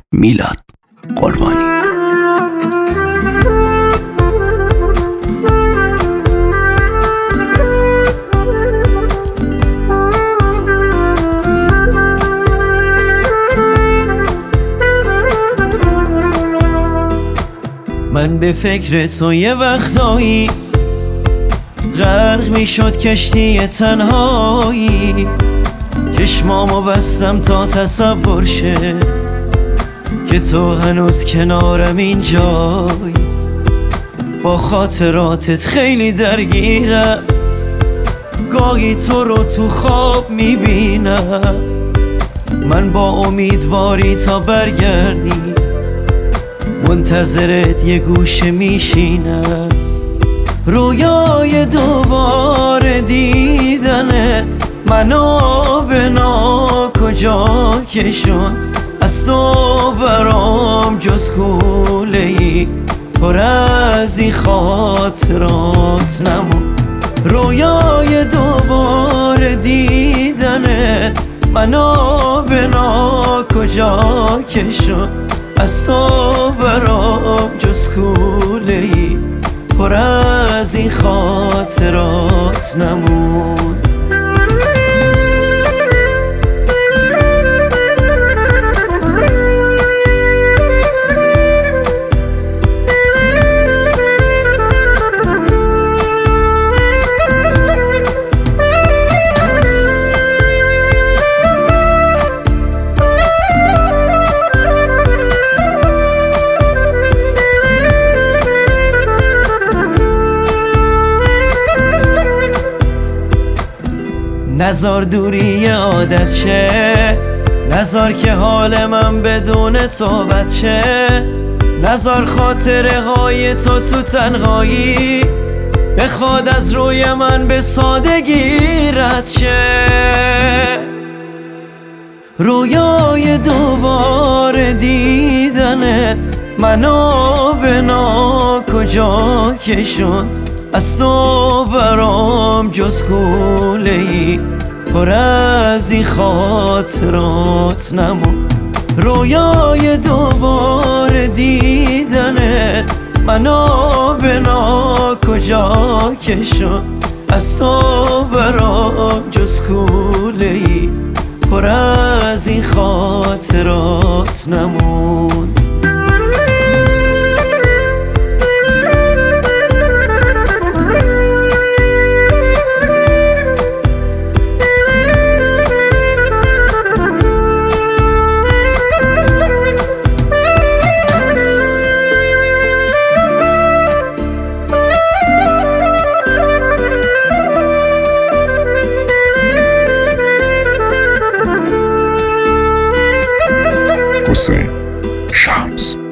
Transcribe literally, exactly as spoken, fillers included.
میلاد قربانی. من به فکر تو یه وقتایی غرق می شد کشتی تنهایی، چشمامو بستم تا تصور شه که تو هنوز کنارم اینجایی. با خاطراتت خیلی درگیرم، گاهی تو رو تو خواب می بینم. من با امیدواری تا برگردی منتظرت یه گوشه میشینم. رویای دوباره دیدنت منو به ناکجا کشون. از تو برام جز کوله ای پر از این خاطرات نمون. رویای دوباره دیدنت منو به ناکجا کشون. از تو برام جز کوله ای پر از این خاطرات نمون. نزار دوری عادت شه، نزار که حال من بدون تو بد شه. نزار خاطره های تو تو تنهایی بخواد از روی من به سادگی رد شه. رویای دوباره دیدنت منو به ناکجا کشون. از تو برام جز کوله ای پر از این خاطرات نمون. رویای دوباره دیدنت منو به ناکجا کشون. از تو برام جز کوله ای پر از این خاطرات نمون. حسین شمس